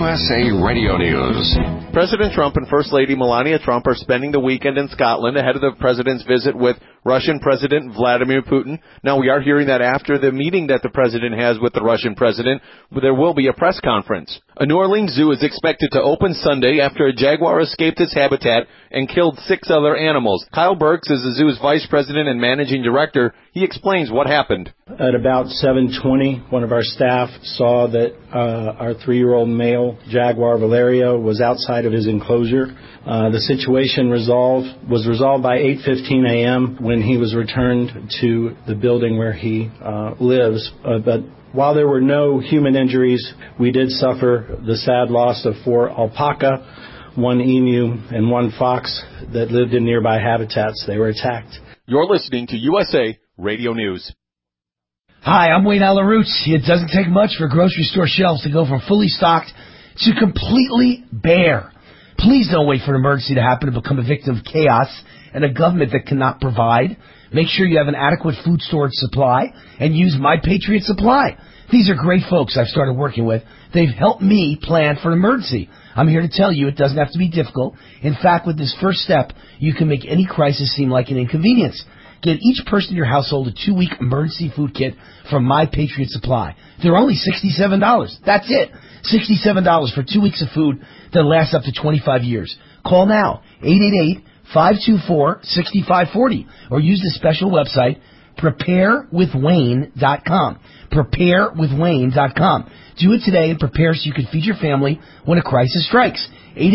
USA Radio News. President Trump and First Lady Melania Trump are spending the weekend in Scotland ahead of the president's visit with Russian President Vladimir Putin. Now, we are hearing that after the meeting that the president has with the Russian president, there will be a press conference. A New Orleans zoo is expected to open Sunday after a jaguar escaped its habitat and killed 6 other animals. Kyle Burks is the zoo's vice president and managing director. He explains what happened. At about 7:20, one of our staff saw that our 3-year-old male jaguar Valerio was outside of his enclosure. The situation was resolved by 8:15 a.m. when he was returned to the building where he lives. But while there were no human injuries, we did suffer the sad loss of 4 alpaca, 1 emu, and 1 fox that lived in nearby habitats. They were attacked. You're listening to USA Radio News. Hi, I'm Wayne Alarouts. It doesn't take much for grocery store shelves to go from fully stocked to completely bare. Please don't wait for an emergency to happen to become a victim of chaos and a government that cannot provide. Make sure you have an adequate food storage supply and use My Patriot Supply. These are great folks I've started working with. They've helped me plan for an emergency. I'm here to tell you it doesn't have to be difficult. In fact, with this first step, you can make any crisis seem like an inconvenience. Get each person in your household a 2-week emergency food kit from My Patriot Supply. They're only $67. That's it. $67 for 2 weeks of food that lasts up to 25 years. Call now, 888-524-6540, or use the special website, preparewithwayne.com. Preparewithwayne.com. Do it today and prepare so you can feed your family when a crisis strikes.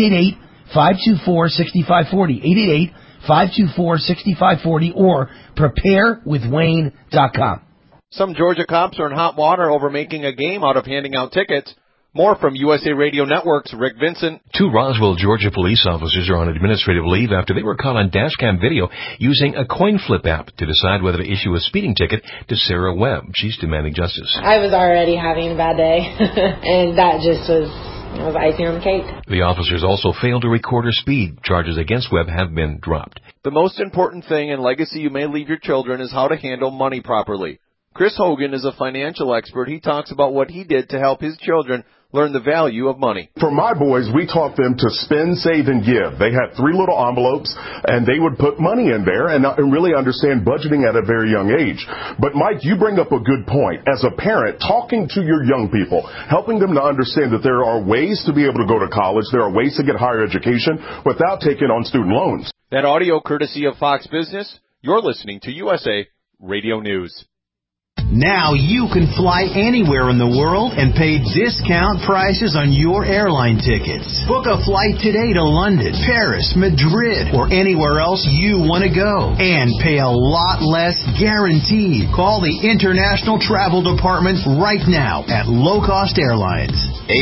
888-524-6540. 888-524-6540 or preparewithwayne.com. Some Georgia cops are in hot water over making a game out of handing out tickets. More from USA Radio Network's Rick Vincent. 2 Roswell, Georgia police officers are on administrative leave after they were caught on dashcam video using a coin flip app to decide whether to issue a speeding ticket to Sarah Webb. She's demanding justice. I was already having a bad day, and that just was icing on the cake. The officers also failed to record her speed. Charges against Webb have been dropped. The most important thing and legacy you may leave your children is how to handle money properly. Chris Hogan is a financial expert. He talks about what he did to help his children learn the value of money. For my boys, we taught them to spend, save, and give. They had 3 little envelopes, and they would put money in there and really understand budgeting at a very young age. But, Mike, you bring up a good point. As a parent, talking to your young people, helping them to understand that there are ways to be able to go to college, there are ways to get higher education without taking on student loans. That audio courtesy of Fox Business. You're listening to USA Radio News. Now you can fly anywhere in the world and pay discount prices on your airline tickets. Book a flight today to London, Paris, Madrid, or anywhere else you want to go. And pay a lot less guaranteed. Call the International Travel Department right now at Low Cost Airlines.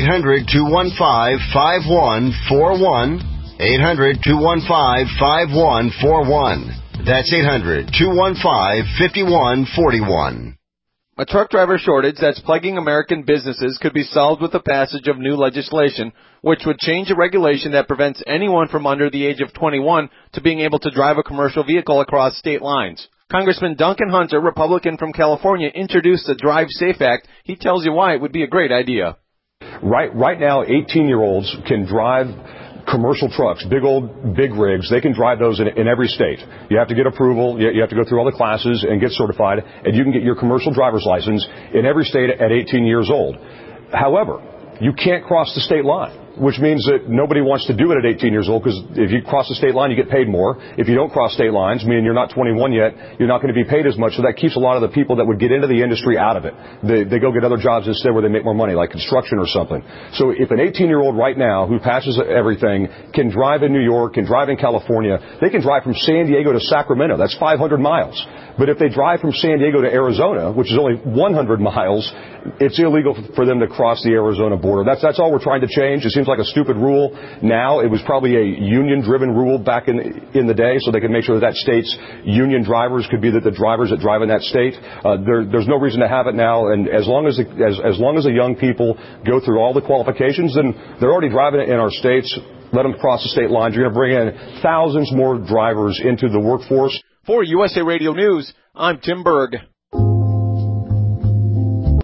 800-215-5141. 800-215-5141. That's 800-215-5141. A truck driver shortage that's plaguing American businesses could be solved with the passage of new legislation, which would change a regulation that prevents anyone from under the age of 21 to being able to drive a commercial vehicle across state lines. Congressman Duncan Hunter, Republican from California, introduced the Drive Safe Act. He tells you why it would be a great idea. Right now, 18-year-olds can drive commercial trucks, big rigs. They can drive those in every state. You have to get approval. You have to go through all the classes and get certified, and you can get your commercial driver's license in every state at 18 years old. However, you can't cross the state line, which means that nobody wants to do it at 18 years old, because if you cross the state line, you get paid more. If you don't cross state lines, meaning you're not 21 yet, you're not going to be paid as much. So that keeps a lot of the people that would get into the industry out of it. They go get other jobs instead where they make more money, like construction or something. So if an 18-year-old right now who passes everything can drive in New York, can drive in California, they can drive from San Diego to Sacramento. That's 500 miles. But if they drive from San Diego to Arizona, which is only 100 miles, it's illegal for them to cross the Arizona border. That's all we're trying to change. It seems like a stupid rule now. It was probably a union-driven rule back in the day, so they could make sure that state's union drivers could be the drivers that drive in that state. There's no reason to have it now, and as long as the young people go through all the qualifications, then they're already driving it in our states. Let them cross the state lines. You're going to bring in thousands more drivers into the workforce. For USA Radio News, I'm Tim Berg.